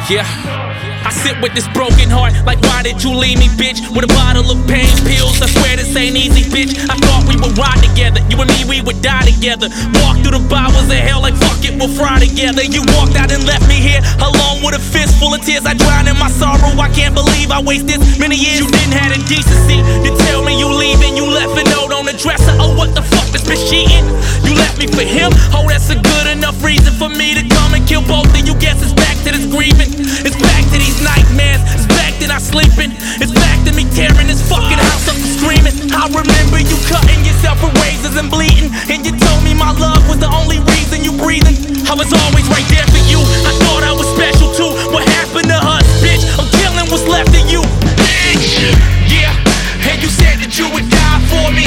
Yeah, I sit with this broken heart, like why did you leave me, bitch? With a bottle of pain pills, I swear this ain't easy, bitch. I thought we would ride together, you and me, we would die together. Walk through the bowels of hell like fuck it, we'll fry together. You walked out and left me here alone with a fist full of tears. I drown in my sorrow, I can't believe I wasted this many years. You didn't have the decency to tell me you leaving. You left a note on the dresser, oh what the fuck, this bitch cheating? You left me for him, oh that's a good enough reason for me to come and kill both of you. Guess it's back to this grieving, it's back to these nightmares, it's back to not sleeping, it's back to me tearing this fucking house up and screaming. I remember you cutting yourself with razors and bleeding, and you told me my love was the only reason you breathing. I was always right there for you, I thought I was special too. What happened to us, bitch? I'm killing what's left of you, bitch. Yeah, and you said that you would die for me.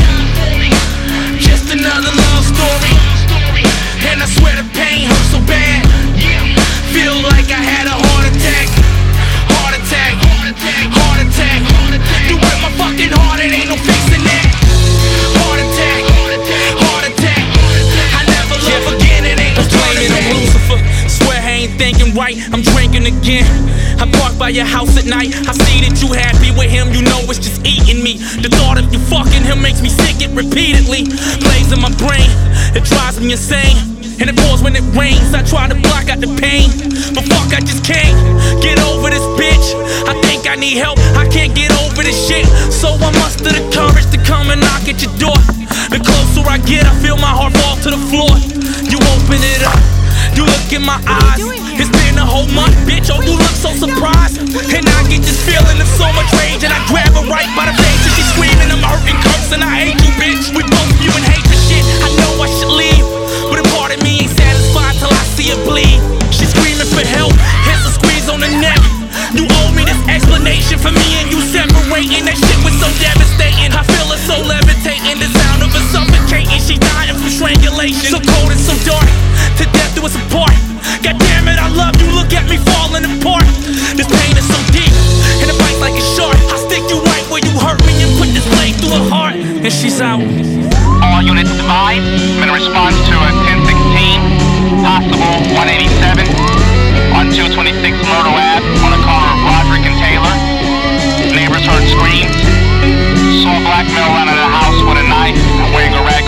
Just another love story, and I swear the pain hurt so bad. Feel like I had a heart attack. Heart attack, heart attack. You ripped my fucking heart, it ain't no fixing that. Heart attack, heart attack. I never love again, it ain't no turning back. I'm Lucifer, swear I ain't thinking right, I'm drinking again. I park by your house at night, I see that you happy with him, you know it's just eating me. The thought of you fucking him makes me sick it repeatedly. Plays in my brain, it drives me insane. And it pours when it rains, I try to block out the pain, but fuck, I just can't get over this bitch. I think I need help, I can't get over this shit. So I muster the courage to come and knock at your door. The closer I get, I feel my heart fall to the floor. You open it up, you look in my eyes. It's been a whole month, bitch, oh you look so surprised. And I get this feeling of so much rage, and I grab her right by the face, and she's screaming, I'm hurting, cursing, I hate you, bitch. We both spewing hate for shit, I know I should leave, but a part of me ain't satisfied till I see her bleed. She's screaming for help, here's a squeeze on the neck. You owe me this explanation for me and you separating. That shit was so devastating, I feel her so levitating. The sound of her suffocating, she dying from strangulation. So cold and so dark, to death do us apart. God damn it, I love you, look at me falling apart. This pain is so deep, and it bites like a shark. I stick you right where you hurt me and put this blade through her heart. And she's out. All units advised, I'm in response to a 1016, possible 187 on 226 Myrtle Ave on the corner of Roderick and Taylor. Neighbors heard screams, saw a black male run out of the house with a knife and wearing a rag